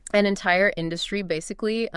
An entire industry basically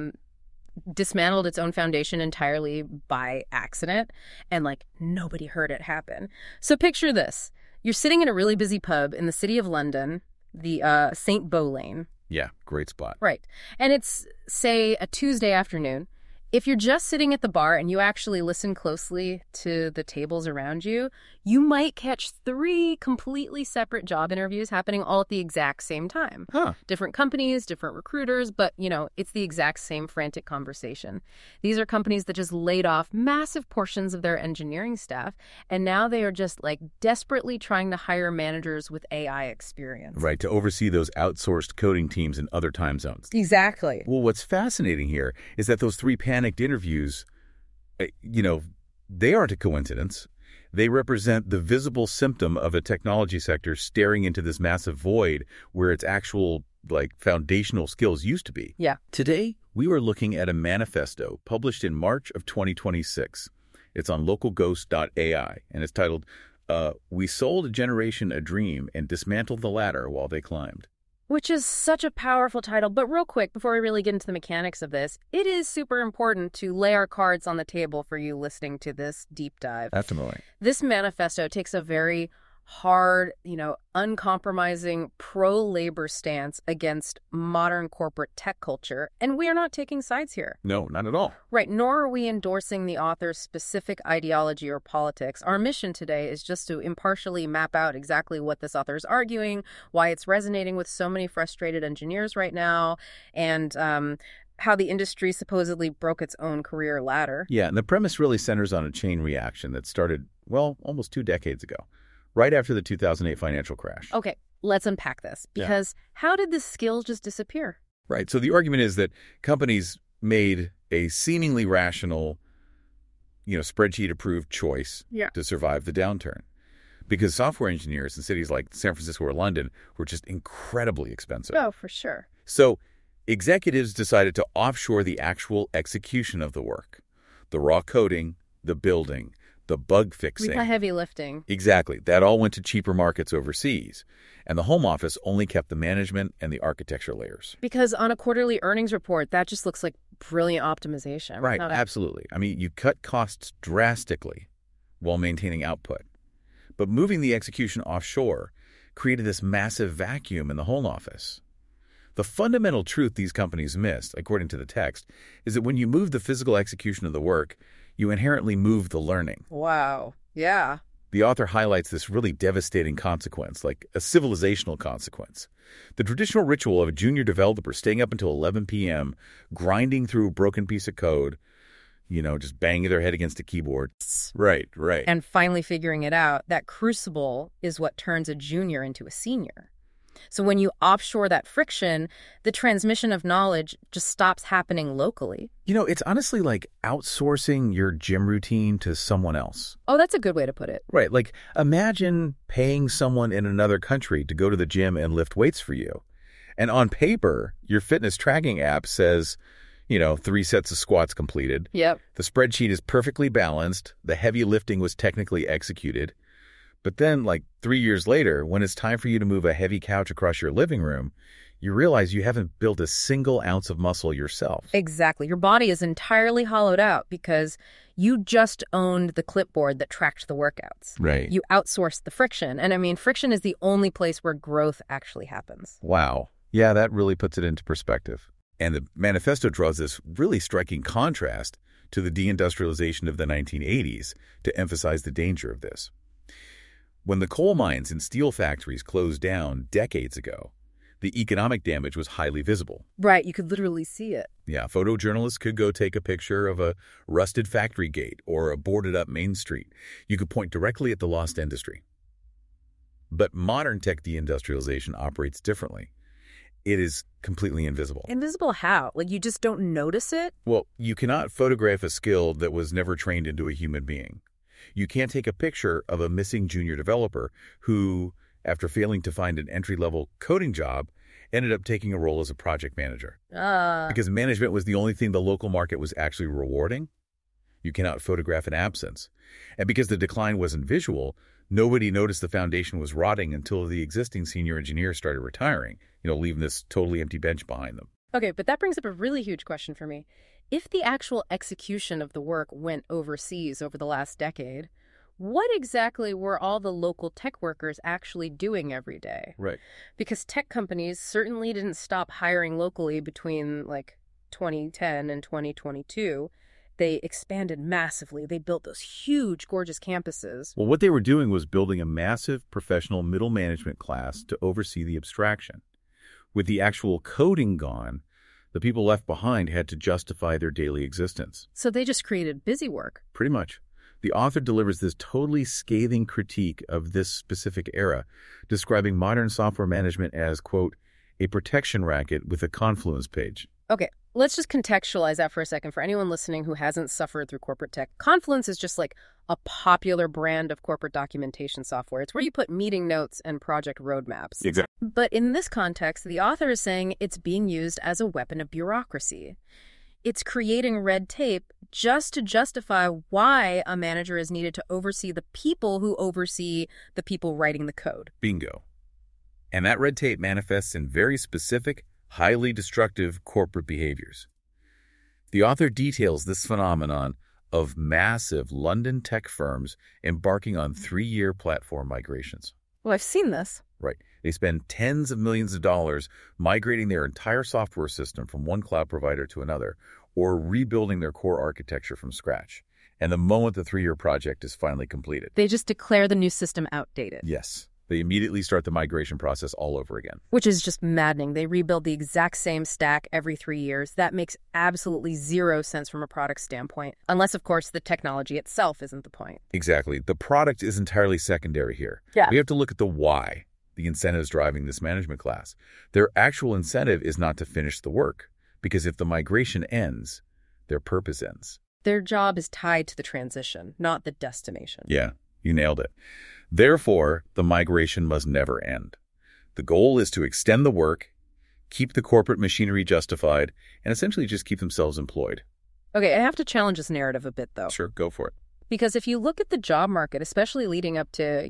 dismantled its own foundation entirely by accident, and like nobody heard it happen. So picture this. You're sitting in a really busy pub in the city of London, the St. Beau Lane. Yeah, great spot. Right. And it's, say, a Tuesday afternoon. If you're just sitting at the bar and you actually listen closely to the tables around you, you might catch 3 completely separate job interviews happening all at the exact same time. Huh. Different companies, different recruiters, but, it's the exact same frantic conversation. These are companies that just laid off massive portions of their engineering staff, and now they are just, like, desperately trying to hire managers with AI experience. Right, to oversee those outsourced coding teams in other time zones. Exactly. Well, what's fascinating here is that those 3 panicked interviews, they aren't a coincidence. They represent the visible symptom of a technology sector staring into this massive void where its actual, foundational skills used to be. Yeah. Today, we were looking at a manifesto published in March of 2026. It's on localghost.ai, and it's titled, We Sold a Generation a Dream and Dismantled the Ladder While They Climbed. Which is such a powerful title. But real quick, before we really get into the mechanics of this, it is super important to lay our cards on the table for you listening to this deep dive. Definitely. This manifesto takes a very hard, uncompromising pro-labor stance against modern corporate tech culture. And we are not taking sides here. No, not at all. Right, nor are we endorsing the author's specific ideology or politics. Our mission today is just to impartially map out exactly what this author is arguing, why it's resonating with so many frustrated engineers right now, and how the industry supposedly broke its own career ladder. Yeah, and the premise really centers on a chain reaction that started, almost 2 decades ago, right after the 2008 financial crash. Okay, let's unpack this, because how did this skill just disappear? Right. So the argument is that companies made a seemingly rational, spreadsheet-approved choice to survive the downturn. Because software engineers in cities like San Francisco or London were just incredibly expensive. Oh, for sure. So executives decided to offshore the actual execution of the work. The raw coding, the building, the bug fixing. The heavy lifting. Exactly. That all went to cheaper markets overseas. And the home office only kept the management and the architecture layers. Because on a quarterly earnings report, that just looks like brilliant optimization. Right, absolutely. I mean, you cut costs drastically while maintaining output. But moving the execution offshore created this massive vacuum in the home office. The fundamental truth these companies missed, according to the text, is that when you move the physical execution of the work, you inherently move the learning. Wow. Yeah. The author highlights this really devastating consequence, like a civilizational consequence. The traditional ritual of a junior developer staying up until 11 p.m., grinding through a broken piece of code, just banging their head against a keyboard. Right. And finally figuring it out, that crucible is what turns a junior into a senior. So when you offshore that friction, the transmission of knowledge just stops happening locally. It's honestly like outsourcing your gym routine to someone else. Oh, that's a good way to put it. Right. Like, imagine paying someone in another country to go to the gym and lift weights for you. And on paper, your fitness tracking app says, 3 sets of squats completed. Yep. The spreadsheet is perfectly balanced. The heavy lifting was technically executed. But then, 3 years later, when it's time for you to move a heavy couch across your living room, you realize you haven't built a single ounce of muscle yourself. Exactly. Your body is entirely hollowed out because you just owned the clipboard that tracked the workouts. Right. You outsourced the friction. And friction is the only place where growth actually happens. Wow. Yeah, that really puts it into perspective. And the manifesto draws this really striking contrast to the deindustrialization of the 1980s to emphasize the danger of this. When the coal mines and steel factories closed down decades ago, the economic damage was highly visible. Right, you could literally see it. Yeah, photojournalists could go take a picture of a rusted factory gate or a boarded-up Main Street. You could point directly at the lost industry. But modern tech deindustrialization operates differently. It is completely invisible. Invisible how? You just don't notice it? Well, you cannot photograph a skill that was never trained into a human being. You can't take a picture of a missing junior developer who, after failing to find an entry-level coding job, ended up taking a role as a project manager. Because management was the only thing the local market was actually rewarding. You cannot photograph an absence. And because the decline wasn't visual, nobody noticed the foundation was rotting until the existing senior engineer started retiring. leaving this totally empty bench behind them. Okay, but that brings up a really huge question for me. If the actual execution of the work went overseas over the last decade, what exactly were all the local tech workers actually doing every day? Right. Because tech companies certainly didn't stop hiring locally between 2010 and 2022. They expanded massively. They built those huge, gorgeous campuses. Well, what they were doing was building a massive professional middle management class to oversee the abstraction. With the actual coding gone, the people left behind had to justify their daily existence. So they just created busy work. Pretty much. The author delivers this totally scathing critique of this specific era, describing modern software management as, quote, a protection racket with a Confluence page. Okay, let's just contextualize that for a second for anyone listening who hasn't suffered through corporate tech. Confluence is just like a popular brand of corporate documentation software. It's where you put meeting notes and project roadmaps. Exactly. But in this context, the author is saying it's being used as a weapon of bureaucracy. It's creating red tape just to justify why a manager is needed to oversee the people who oversee the people writing the code. Bingo. And that red tape manifests in very specific, highly destructive corporate behaviors. The author details this phenomenon of massive London tech firms embarking on 3-year platform migrations. Well, I've seen this. Right. They spend tens of millions of dollars migrating their entire software system from one cloud provider to another, or rebuilding their core architecture from scratch. And the moment the 3-year project is finally completed, They just declare the new system outdated. yes, they immediately start the migration process all over again. Which is just maddening. They rebuild the exact same stack every 3 years. That makes absolutely zero sense from a product standpoint. Unless, of course, the technology itself isn't the point. Exactly. The product is entirely secondary here. Yeah. We have to look at the why, the incentives driving this management class. Their actual incentive is not to finish the work, because if the migration ends, their purpose ends. Their job is tied to the transition, not the destination. Yeah, you nailed it. Therefore, the migration must never end. The goal is to extend the work, keep the corporate machinery justified, and essentially just keep themselves employed. Okay, I have to challenge this narrative a bit, though. Sure, go for it. Because if you look at the job market, especially leading up to,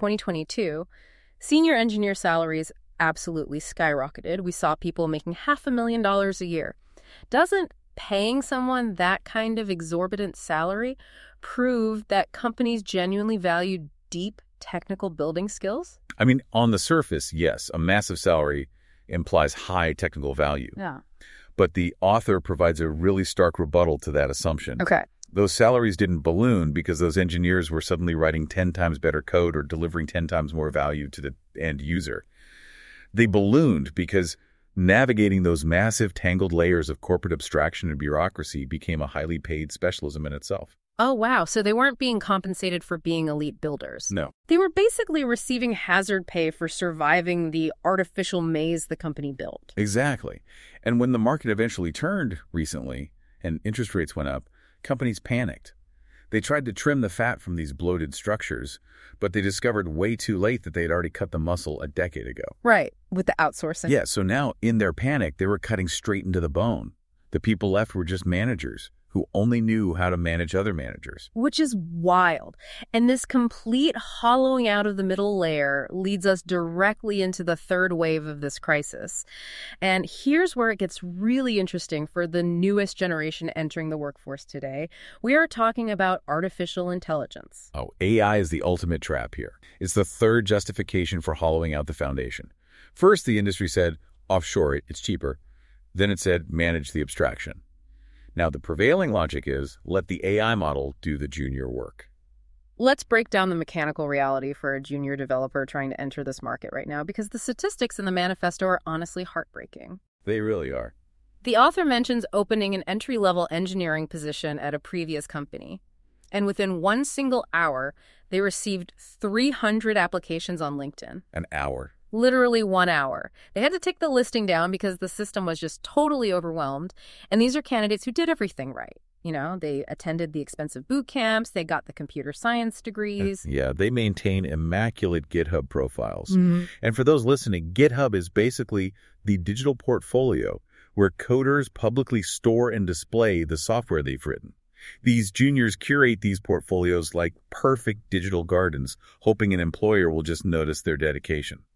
2022, senior engineer salaries absolutely skyrocketed. We saw people making $500,000 a year. Doesn't paying someone that kind of exorbitant salary prove that companies genuinely value deep technical building skills? I mean, on the surface, yes, a massive salary implies high technical value. Yeah. But the author provides a really stark rebuttal to that assumption. Okay. Those salaries didn't balloon because those engineers were suddenly writing 10 times better code or delivering 10 times more value to the end user. They ballooned because navigating those massive tangled layers of corporate abstraction and bureaucracy became a highly paid specialism in itself. Oh, wow. So they weren't being compensated for being elite builders. No. They were basically receiving hazard pay for surviving the artificial maze the company built. Exactly. And when the market eventually turned recently and interest rates went up, companies panicked. They tried to trim the fat from these bloated structures, but they discovered way too late that they had already cut the muscle a decade ago. Right, with the outsourcing. Yeah, so now in their panic, they were cutting straight into the bone. The people left were just managers who only knew how to manage other managers. Which is wild. And this complete hollowing out of the middle layer leads us directly into the third wave of this crisis. And here's where it gets really interesting for the newest generation entering the workforce today. We are talking about artificial intelligence. Oh, AI is the ultimate trap here. It's the third justification for hollowing out the foundation. First, the industry said, offshore it, it's cheaper. Then it said, manage the abstraction. Now, the prevailing logic is, let the AI model do the junior work. Let's break down the mechanical reality for a junior developer trying to enter this market right now, because the statistics in the manifesto are honestly heartbreaking. They really are. The author mentions opening an entry-level engineering position at a previous company. And within one single hour, they received 300 applications on LinkedIn. An hour. Literally 1 hour. They had to take the listing down because the system was just totally overwhelmed. And these are candidates who did everything right. They attended the expensive boot camps. They got the computer science degrees. Yeah, they maintain immaculate GitHub profiles. Mm-hmm. And for those listening, GitHub is basically the digital portfolio where coders publicly store and display the software they've written. These juniors curate these portfolios like perfect digital gardens, hoping an employer will just notice their dedication.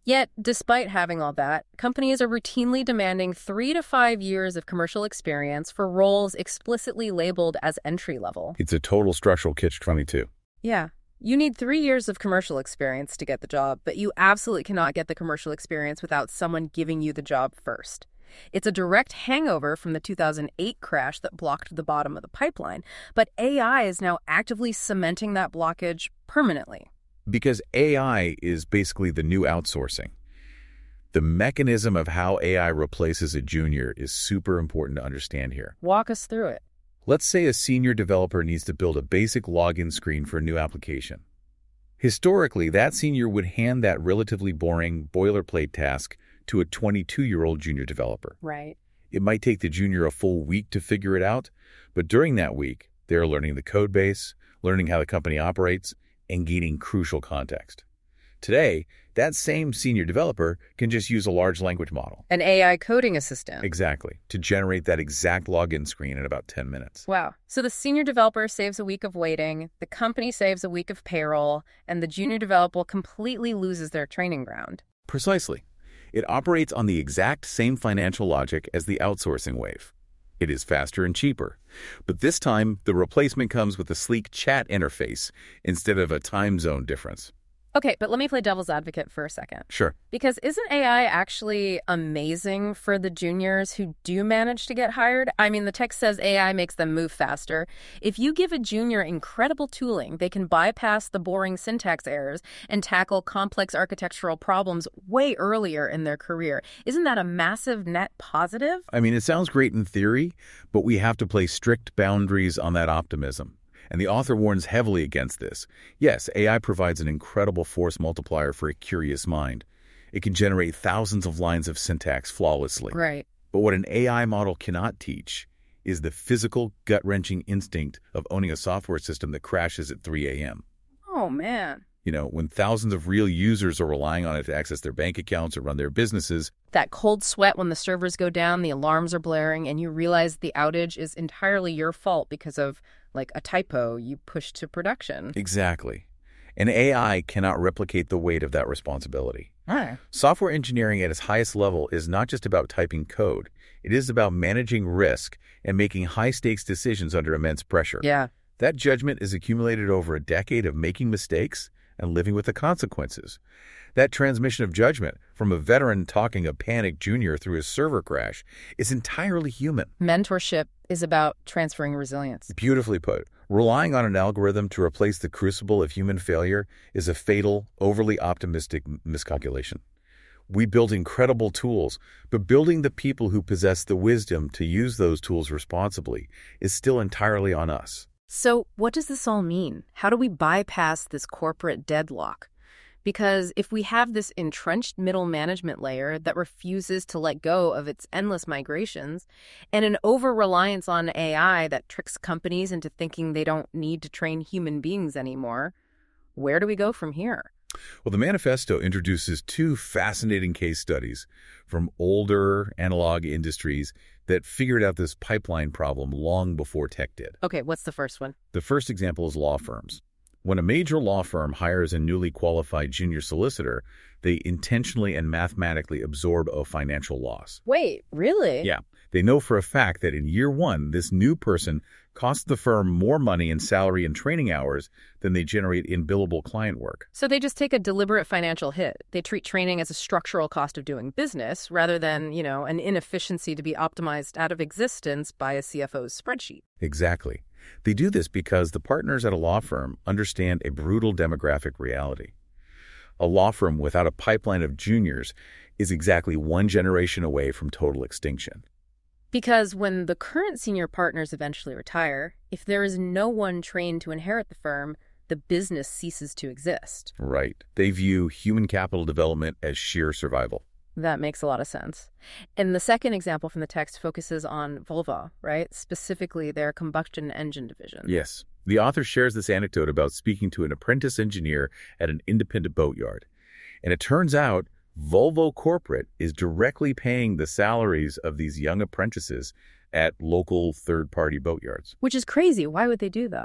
Yet, despite having all that, companies are routinely demanding 3 to 5 years of commercial experience for roles explicitly labeled as entry-level. It's a total structural catch-22. Yeah. You need 3 years of commercial experience to get the job, but you absolutely cannot get the commercial experience without someone giving you the job first. It's a direct hangover from the 2008 crash that blocked the bottom of the pipeline, but AI is now actively cementing that blockage permanently. Because AI is basically the new outsourcing. The mechanism of how AI replaces a junior is super important to understand here. Walk us through it. Let's say a senior developer needs to build a basic login screen for a new application. Historically, that senior would hand that relatively boring boilerplate task to a 22-year-old junior developer. Right. It might take the junior a full week to figure it out, but during that week, they're learning the code base, learning how the company operates, and gaining crucial context. Today, that same senior developer can just use a large language model. An AI coding assistant. Exactly, to generate that exact login screen in about 10 minutes. Wow. So the senior developer saves a week of waiting, the company saves a week of payroll, and the junior developer completely loses their training ground. Precisely. It operates on the exact same financial logic as the outsourcing wave. It is faster and cheaper. But this time, the replacement comes with a sleek chat interface instead of a time zone difference. Okay, but let me play devil's advocate for a second. Sure. Because isn't AI actually amazing for the juniors who do manage to get hired? I mean, the text says AI makes them move faster. If you give a junior incredible tooling, they can bypass the boring syntax errors and tackle complex architectural problems way earlier in their career. Isn't that a massive net positive? I mean, it sounds great in theory, but we have to place strict boundaries on that optimism. And the author warns heavily against this. Yes, AI provides an incredible force multiplier for a curious mind. It can generate thousands of lines of syntax flawlessly. Right. But what an AI model cannot teach is the physical, gut-wrenching instinct of owning a software system that crashes at 3 a.m. Oh, man. You know, when thousands of real users are relying on it to access their bank accounts or run their businesses. That cold sweat when the servers go down, the alarms are blaring, and you realize the outage is entirely your fault because of, like, a typo you pushed to production. Exactly. And AI cannot replicate the weight of that responsibility. Huh. Software engineering at its highest level is not just about typing code. It is about managing risk and making high-stakes decisions under immense pressure. Yeah. That judgment is accumulated over a decade of making mistakes and living with the consequences. That transmission of judgment from a veteran talking a panicked junior through a server crash is entirely human. Mentorship is about transferring resilience. Beautifully put. Relying on an algorithm to replace the crucible of human failure is a fatal, overly optimistic miscalculation. We build incredible tools, but building the people who possess the wisdom to use those tools responsibly is still entirely on us. So what does this all mean? How do we bypass this corporate deadlock? Because if we have this entrenched middle management layer that refuses to let go of its endless migrations, and an over-reliance on AI that tricks companies into thinking they don't need to train human beings anymore, where do we go from here? Well, the manifesto introduces two fascinating case studies from older analog industries that figured out this pipeline problem long before tech did. Okay, what's the first one? The first example is law firms. When a major law firm hires a newly qualified junior solicitor, they intentionally and mathematically absorb a financial loss. Wait, really? Yeah. They know for a fact that in year one, this new person costs the firm more money in salary and training hours than they generate in billable client work. So they just take a deliberate financial hit. They treat training as a structural cost of doing business rather than, an inefficiency to be optimized out of existence by a CFO's spreadsheet. Exactly. They do this because the partners at a law firm understand a brutal demographic reality. A law firm without a pipeline of juniors is exactly one generation away from total extinction. Because when the current senior partners eventually retire, if there is no one trained to inherit the firm, the business ceases to exist. Right. They view human capital development as sheer survival. That makes a lot of sense. And the second example from the text focuses on Volvo, right? Specifically their combustion engine division. Yes. The author shares this anecdote about speaking to an apprentice engineer at an independent boatyard. And it turns out Volvo Corporate is directly paying the salaries of these young apprentices at local third-party boatyards. Which is crazy. Why would they do that?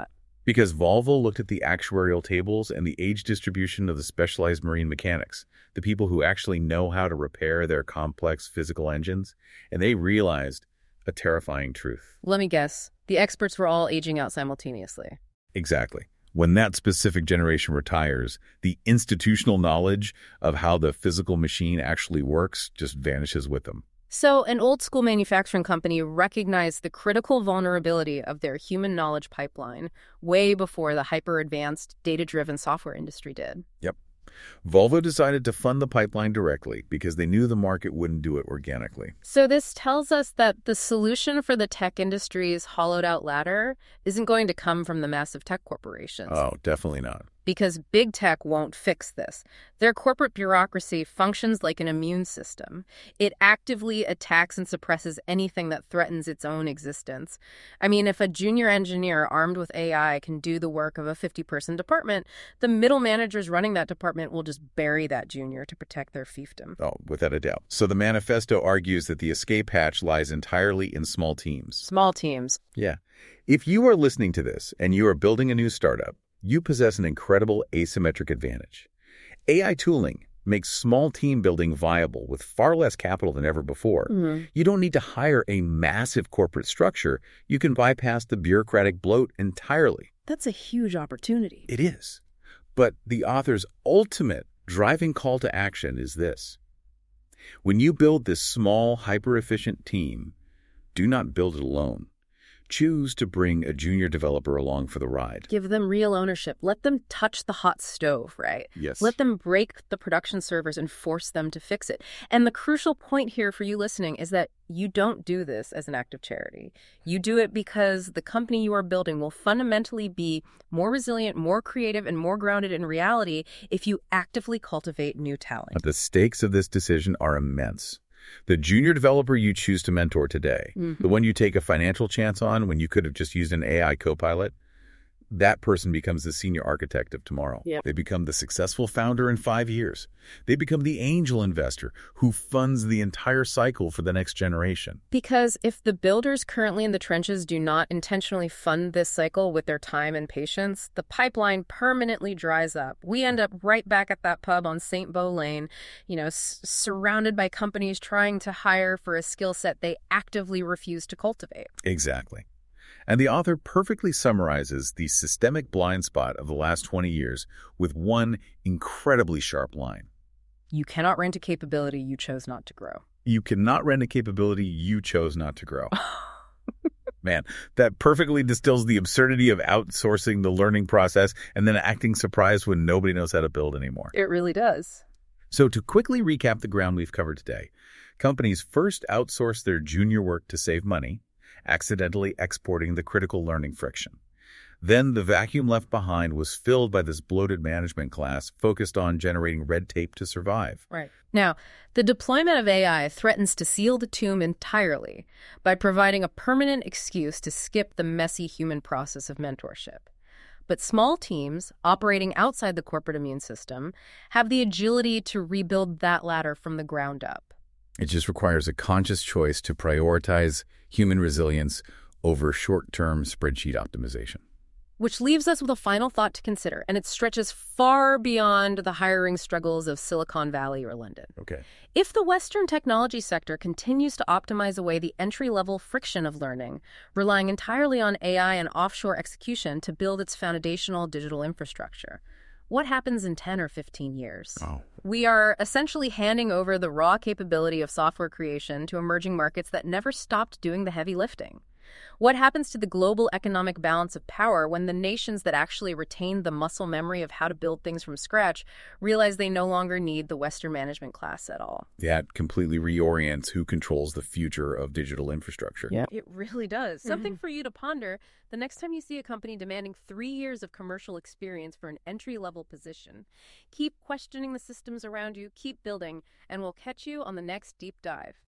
Because Volvo looked at the actuarial tables and the age distribution of the specialized marine mechanics, the people who actually know how to repair their complex physical engines, and they realized a terrifying truth. Let me guess. The experts were all aging out simultaneously. Exactly. When that specific generation retires, the institutional knowledge of how the physical machine actually works just vanishes with them. So an old-school manufacturing company recognized the critical vulnerability of their human knowledge pipeline way before the hyper-advanced, data-driven software industry did. Yep. Volvo decided to fund the pipeline directly because they knew the market wouldn't do it organically. So this tells us that the solution for the tech industry's hollowed-out ladder isn't going to come from the massive tech corporations. Oh, definitely not. Because big tech won't fix this. Their corporate bureaucracy functions like an immune system. It actively attacks and suppresses anything that threatens its own existence. I mean, if a junior engineer armed with AI can do the work of a 50-person department, the middle managers running that department will just bury that junior to protect their fiefdom. Oh, without a doubt. So the manifesto argues that the escape hatch lies entirely in small teams. Small teams. Yeah. If you are listening to this and you are building a new startup, you possess an incredible asymmetric advantage. AI tooling makes small team building viable with far less capital than ever before. You don't need to hire a massive corporate structure. You can bypass the bureaucratic bloat entirely. That's a huge opportunity. It is. But the author's ultimate driving call to action is this. When you build this small, hyper-efficient team, do not build it alone. Choose to bring a junior developer along for the ride. Give them real ownership. Let them touch the hot stove, right? Yes. Let them break the production servers and force them to fix it. And the crucial point here for you listening is that you don't do this as an act of charity. You do it because the company you are building will fundamentally be more resilient, more creative, and more grounded in reality if you actively cultivate new talent. The stakes of this decision are immense. The junior developer you choose to mentor today, the one you take a financial chance on when you could have just used an AI copilot, that person becomes the senior architect of tomorrow. Yep. They become the successful founder in 5 years. They become the angel investor who funds the entire cycle for the next generation. Because if the builders currently in the trenches do not intentionally fund this cycle with their time and patience, the pipeline permanently dries up. We end up right back at that pub on St. Beau Lane, surrounded by companies trying to hire for a skill set they actively refuse to cultivate. Exactly. And the author perfectly summarizes the systemic blind spot of the last 20 years with one incredibly sharp line. You cannot rent a capability you chose not to grow. You cannot rent a capability you chose not to grow. Man, that perfectly distills the absurdity of outsourcing the learning process and then acting surprised when nobody knows how to build anymore. It really does. So to quickly recap the ground we've covered today, companies first outsource their junior work to save money, accidentally exporting the critical learning friction. Then the vacuum left behind was filled by this bloated management class focused on generating red tape to survive. Right. Now, the deployment of AI threatens to seal the tomb entirely by providing a permanent excuse to skip the messy human process of mentorship. But small teams, operating outside the corporate immune system, have the agility to rebuild that ladder from the ground up. It just requires a conscious choice to prioritize human resilience over short-term spreadsheet optimization. Which leaves us with a final thought to consider, and it stretches far beyond the hiring struggles of Silicon Valley or London. Okay. If the Western technology sector continues to optimize away the entry-level friction of learning, relying entirely on AI and offshore execution to build its foundational digital infrastructure, what happens in 10 or 15 years? Oh. We are essentially handing over the raw capability of software creation to emerging markets that never stopped doing the heavy lifting. What happens to the global economic balance of power when the nations that actually retained the muscle memory of how to build things from scratch realize they no longer need the Western management class at all? That completely reorients who controls the future of digital infrastructure. Yeah. It really does. Something for you to ponder the next time you see a company demanding 3 years of commercial experience for an entry-level position. Keep questioning the systems around you, keep building, and we'll catch you on the next deep dive.